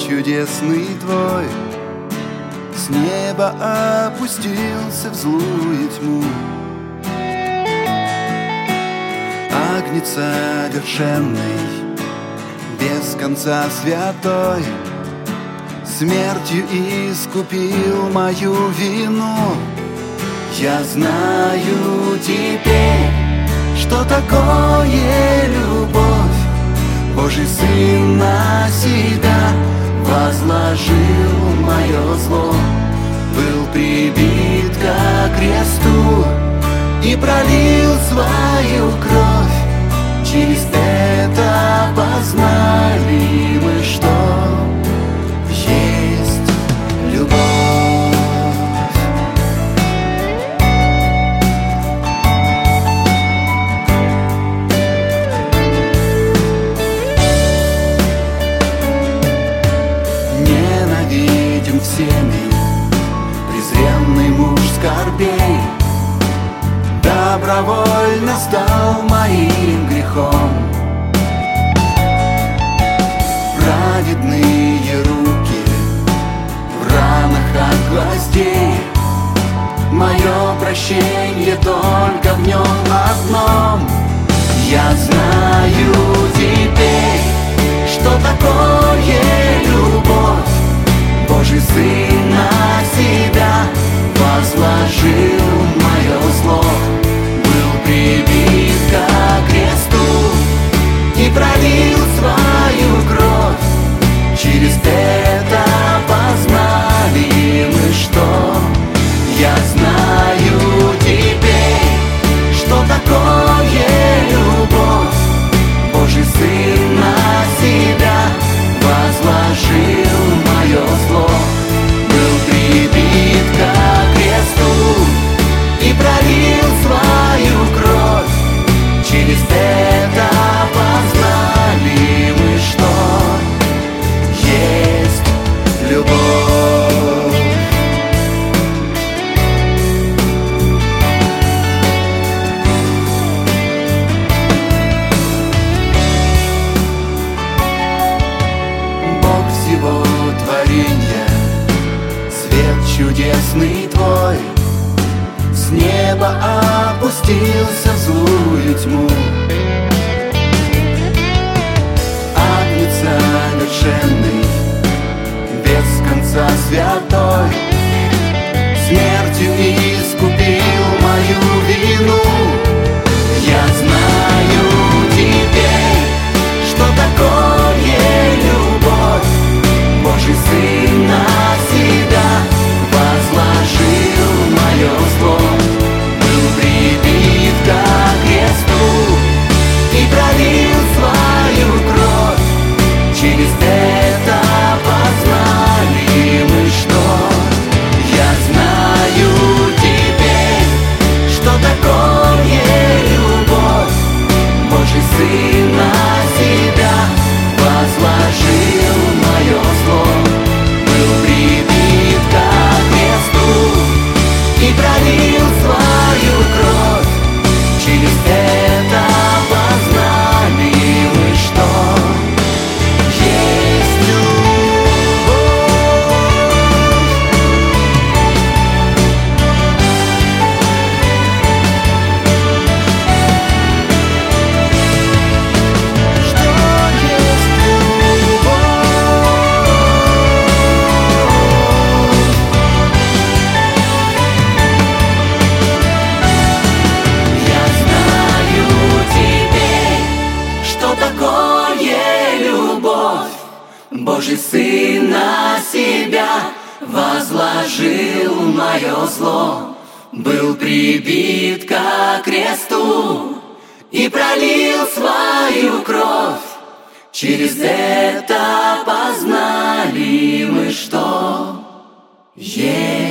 чудесный Твой с неба опустился в злую тьму. Агнец совершенный, без конца святой, смертью искупил мою вину. Я знаю теперь, что такое любовь. Божий Сын на себя возложил мое зло, был прибит ко кресту и пролил свою кровь. Через это познали мы, что есть любовь. Ненавидим всеми презренный муж скорбей, добровольно стал моим грехом. Праведные руки в ранах от гвоздей, мое прощение только в нем одном. Я знаю теперь, что такое любовь. Божий Сын на себя возложил мое зло, был прибит ко кресту и пролил свою кровь. Через это познали мы, что я знаю теперь, что такое любовь. Божий Сын на себя возложил мое зло, был прибит ко кресту и пролил свою кровь. Через это познали мы, что есть любовь. Бог всего творенья, свет чудесный Твой с неба опустился в злую тьму. Агнец совершенный, без конца святой, смертью искупил мою вину. Я знаю теперь, что такое любовь. Божий Сын на себя возложил мое зло, был прибит ко кресту и пролил свою кровь. Через это познали мы, что я знаю теперь, что такое любовь. Божий Сын на себя возложил мое зло, был прибит ко кресту и пролил свою кровь. Через это познали мы, что есть любовь. Что есть любовь. Я знаю теперь, что такое любовь. Божий Сын на себя возложил мое зло, был прибит ко кресту и пролил свою кровь. Через это познали мы, что есть